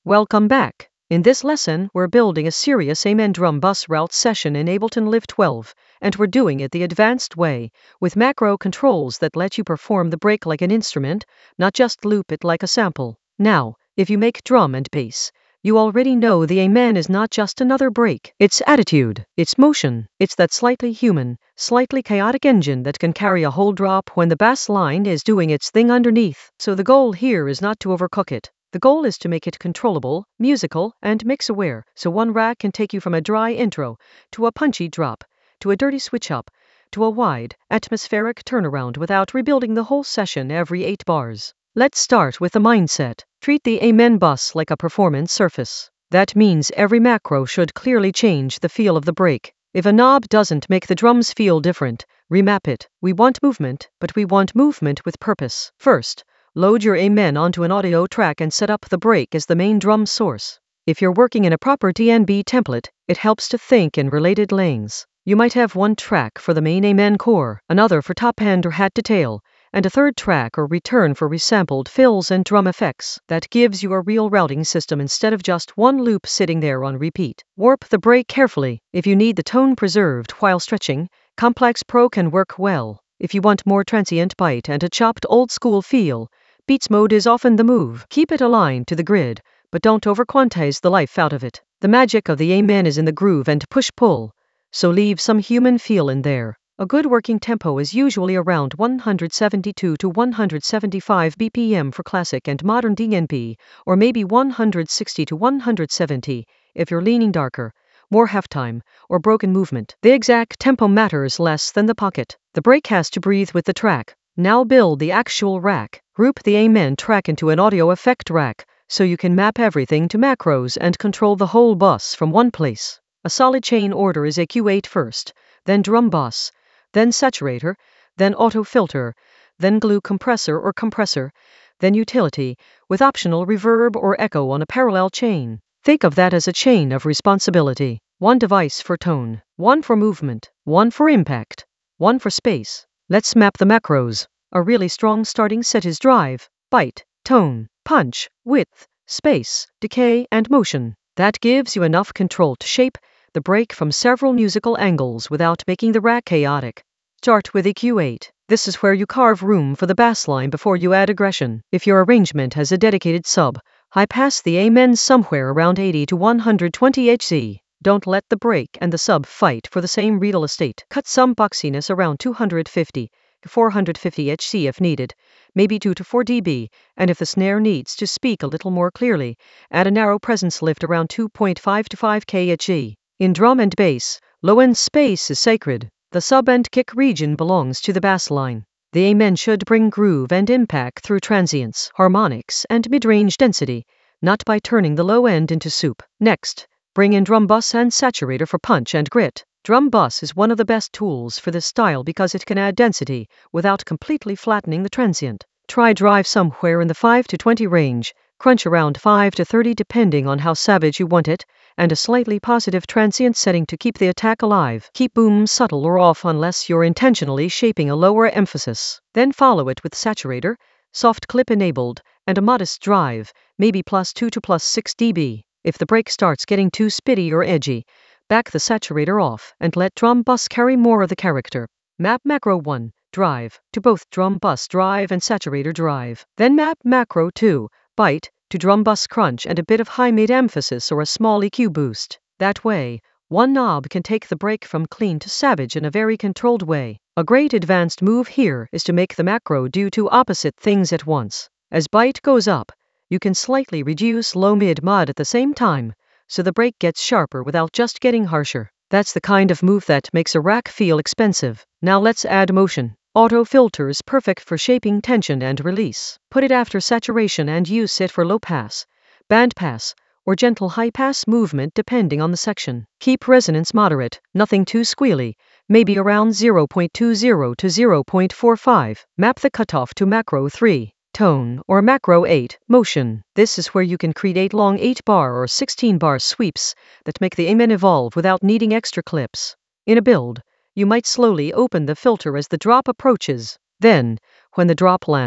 Welcome back. In this lesson, we're building a serious Amen drum bus route session in Ableton Live 12, and we're doing it the advanced way, with macro controls that let you perform the break like an instrument, not just loop it like a sample. Now, if you make drum and bass, you already know the Amen is not just another break. It's attitude, it's motion, it's that slightly human, slightly chaotic engine that can carry a whole drop when the bass line is doing its thing underneath. So the goal here is not to overcook it. The goal is to make it controllable, musical, and mix-aware, so one rack can take you from a dry intro, to a punchy drop, to a dirty switch-up, to a wide, atmospheric turnaround without rebuilding the whole session every 8 bars. Let's start with the mindset. Treat the Amen bus like a performance surface. That means every macro should clearly change the feel of the break. If a knob doesn't make the drums feel different, remap it. We want movement, but we want movement with purpose. First, load your Amen onto an audio track and set up the break as the main drum source. If you're working in a proper DNB template, it helps to think in related lanes. You might have one track for the main Amen core, another for top end or hat detail, and a third track or return for resampled fills and drum effects. That gives you a real routing system instead of just one loop sitting there on repeat. Warp the break carefully. If you need the tone preserved while stretching, Complex Pro can work well. If you want more transient bite and a chopped old-school feel, Beats mode is often the move. Keep it aligned to the grid, but don't over-quantize the life out of it. The magic of the Amen is in the groove and push-pull, so leave some human feel in there. A good working tempo is usually around 172 to 175 BPM for classic and modern DNB, or maybe 160 to 170 if you're leaning darker, more halftime, or broken movement. The exact tempo matters less than the pocket. The break has to breathe with the track. Now build the actual rack. Group the Amen track into an audio effect rack, so you can map everything to macros and control the whole bus from one place. A solid chain order is EQ8 first, then drum bus, then saturator, then auto filter, then glue compressor or compressor, then utility, with optional reverb or echo on a parallel chain. Think of that as a chain of responsibility. One device for tone, one for movement, one for impact, one for space. Let's map the macros. A really strong starting set is drive, bite, tone, punch, width, space, decay, and motion. That gives you enough control to shape the break from several musical angles without making the rack chaotic. Start with EQ8. This is where you carve room for the bass line before you add aggression. If your arrangement has a dedicated sub, high pass the Amen somewhere around 80 to 120 Hz. Don't let the break and the sub fight for the same real estate. Cut some boxiness around 250 to 450 Hz if needed, maybe 2 to 4 dB, and if the snare needs to speak a little more clearly, add a narrow presence lift around 2.5 to 5 kHz. In drum and bass, low-end space is sacred. The sub and kick region belongs to the bass line. The Amen should bring groove and impact through transients, harmonics, and mid-range density, not by turning the low end into soup. Next, bring in drum bus and saturator for punch and grit. Drum bus is one of the best tools for this style because it can add density without completely flattening the transient. Try drive somewhere in the 5 to 20 range, crunch around 5 to 30 depending on how savage you want it, and a slightly positive transient setting to keep the attack alive. Keep boom subtle or off unless you're intentionally shaping a lower emphasis. Then follow it with saturator, soft clip enabled, and a modest drive, maybe +2 to +6 dB. If the break starts getting too spitty or edgy, back the saturator off and let drum bus carry more of the character. Map macro 1, drive, to both drum bus drive and saturator drive. Then map macro 2, bite, to drum bus crunch and a bit of high mid emphasis or a small EQ boost. That way, one knob can take the break from clean to savage in a very controlled way. A great advanced move here is to make the macro do two opposite things at once. As bite goes up, you can slightly reduce low mid mod at the same time, so the break gets sharper without just getting harsher. That's the kind of move that makes a rack feel expensive. Now let's add motion. Auto filter is perfect for shaping tension and release. Put it after saturation and use it for low pass, band pass, or gentle high pass movement depending on the section. Keep resonance moderate, nothing too squealy, maybe around 0.20 to 0.45. Map the cutoff to macro 3. Tone, or macro 8, motion. This is where you can create long 8-bar or 16-bar sweeps that make the Amen evolve without needing extra clips. In a build, you might slowly open the filter as the drop approaches. Then, when the drop lands,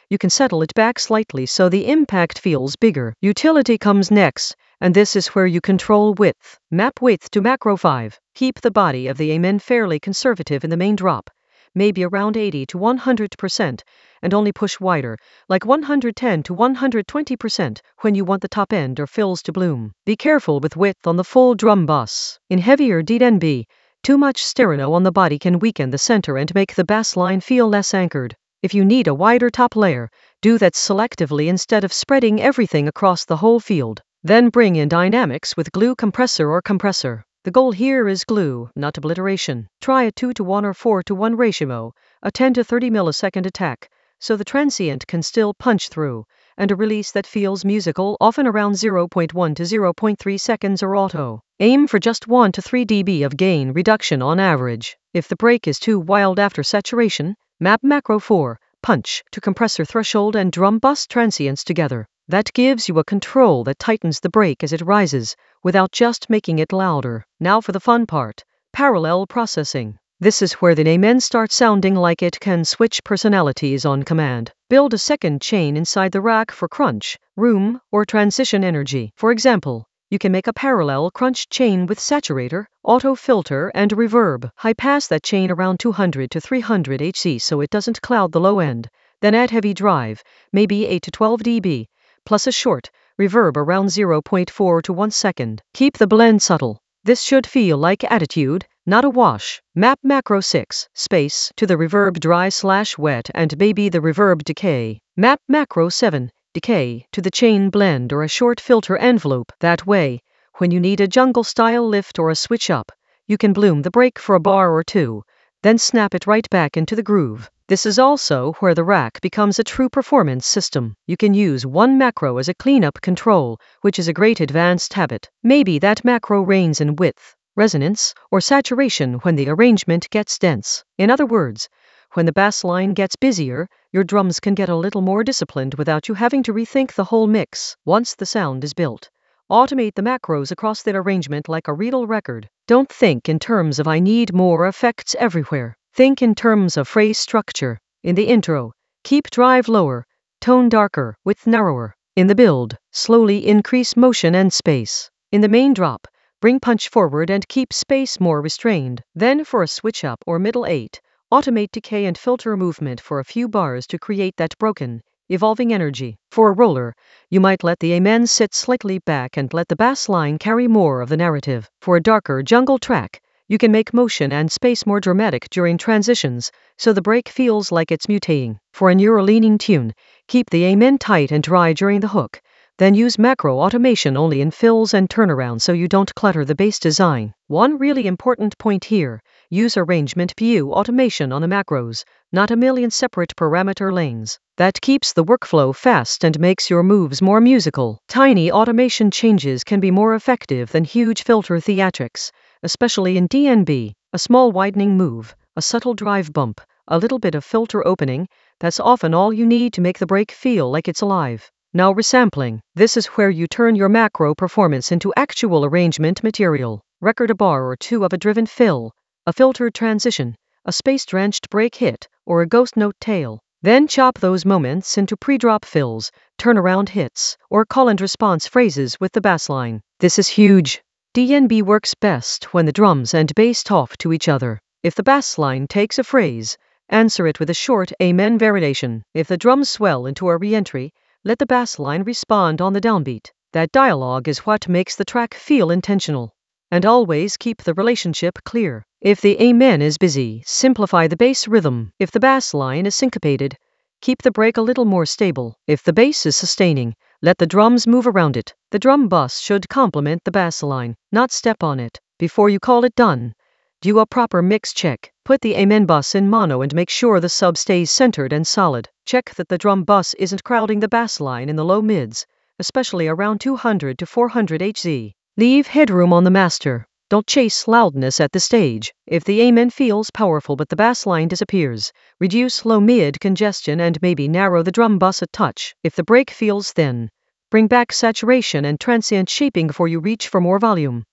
you can settle it back slightly so the impact feels bigger. Utility comes next, and this is where you control width. Map width to macro 5. Keep the body of the Amen fairly conservative in the main drop, maybe around 80 to 100%, and only push wider, like 110 to 120% when you want the top end or fills to bloom. Be careful with width on the full drum bus. In heavier DNB, too much stereo on the body can weaken the center and make the bass line feel less anchored. If you need a wider top layer, do that selectively instead of spreading everything across the whole field. Then bring in dynamics with glue compressor or compressor. The goal here is glue, not obliteration. Try a 2:1 or 4:1 ratio, a 10 to 30 millisecond attack, so the transient can still punch through, and a release that feels musical, often around 0.1 to 0.3 seconds or auto. Aim for just 1 to 3 dB of gain reduction on average. If the break is too wild after saturation, map macro 4, punch, to compressor threshold and drum bus transients together. That gives you a control that tightens the break as it rises, without just making it louder. Now for the fun part, parallel processing. This is where the Amen starts sounding like it can switch personalities on command. Build a second chain inside the rack for crunch, room, or transition energy. For example, you can make a parallel crunch chain with saturator, auto filter, and reverb. High pass that chain around 200 to 300 Hz so it doesn't cloud the low end. Then add heavy drive, maybe 8 to 12 dB, plus a short reverb around 0.4 to 1 second. Keep the blend subtle. This should feel like attitude, not a wash. Map macro 6, space, to the reverb dry/wet and maybe the reverb decay. Map macro 7, decay, to the chain blend or a short filter envelope. That way, when you need a jungle-style lift or a switch up, you can bloom the break for a bar or two, then snap it right back into the groove. This is also where the rack becomes a true performance system. You can use one macro as a cleanup control, which is a great advanced habit. Maybe that macro reigns in width, resonance, or saturation when the arrangement gets dense. In other words, when the bass line gets busier, your drums can get a little more disciplined without you having to rethink the whole mix. Once the sound is built, automate the macros across that arrangement like a real record. Don't think in terms of I need more effects everywhere. Think in terms of phrase structure. In the intro, keep drive lower, tone darker, width narrower. In the build, slowly increase motion and space. In the main drop, bring punch forward and keep space more restrained. Then for a switch up or middle 8, automate decay and filter movement for a few bars to create that broken, evolving energy. For a roller, you might let the Amen sit slightly back and let the bass line carry more of the narrative. For a darker jungle track, you can make motion and space more dramatic during transitions, so the break feels like it's mutating. For a neuro-leaning tune, keep the Amen tight and dry during the hook, then use macro automation only in fills and turnarounds so you don't clutter the bass design. One really important point here, use arrangement view automation on the macros, not a million separate parameter lanes. That keeps the workflow fast and makes your moves more musical. Tiny automation changes can be more effective than huge filter theatrics, especially in DNB. A small widening move, a subtle drive bump, a little bit of filter opening, that's often all you need to make the break feel like it's alive. Now resampling. This is where you turn your macro performance into actual arrangement material. Record a bar or two of a driven fill, a filtered transition, a space-drenched break hit, or a ghost note tail. Then chop those moments into pre-drop fills, turnaround hits, or call and response phrases with the bass line. This is huge. DNB works best when the drums and bass talk to each other. If the bass line takes a phrase, answer it with a short Amen variation. If the drums swell into a re-entry, let the bass line respond on the downbeat. That dialogue is what makes the track feel intentional. And always keep the relationship clear. If the Amen is busy, simplify the bass rhythm. If the bass line is syncopated, keep the break a little more stable. If the bass is sustaining, let the drums move around it. The drum bus should complement the bass line, not step on it. Before you call it done, do a proper mix check. Put the Amen bus in mono and make sure the sub stays centered and solid. Check that the drum bus isn't crowding the bass line in the low mids, especially around 200 to 400 Hz. Leave headroom on the master. Don't chase loudness at the stage. If the Amen feels powerful but the bass line disappears, reduce low-mid congestion and maybe narrow the drum bus a touch. If the break feels thin, bring back saturation and transient shaping before you reach for more volume.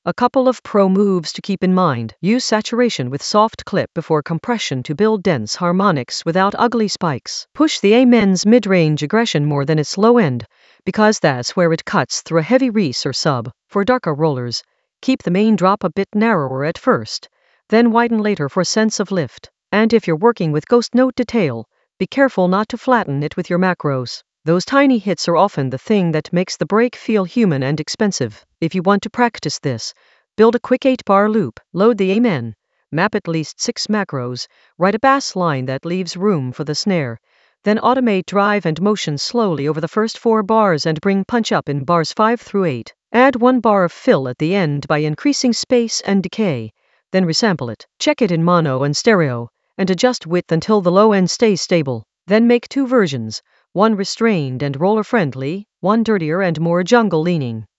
A couple of pro moves to keep in mind. Use saturation with soft clip before compression to build dense harmonics without ugly spikes. Push the Amen's mid-range aggression more than its low end, because that's where it cuts through a heavy reese or sub. For darker rollers, keep the main drop a bit narrower at first, then widen later for sense of lift. And if you're working with ghost note detail, be careful not to flatten it with your macros. Those tiny hits are often the thing that makes the break feel human and expensive. If you want to practice this, build a quick 8-bar loop, load the Amen, map at least 6 macros, write a bass line that leaves room for the snare, then automate drive and motion slowly over the first 4 bars and bring punch up in bars 5 through 8. Add 1 bar of fill at the end by increasing space and decay, then resample it. Check it in mono and stereo, and adjust width until the low end stays stable. Then make 2 versions, one restrained and roller-friendly, one dirtier and more jungle-leaning.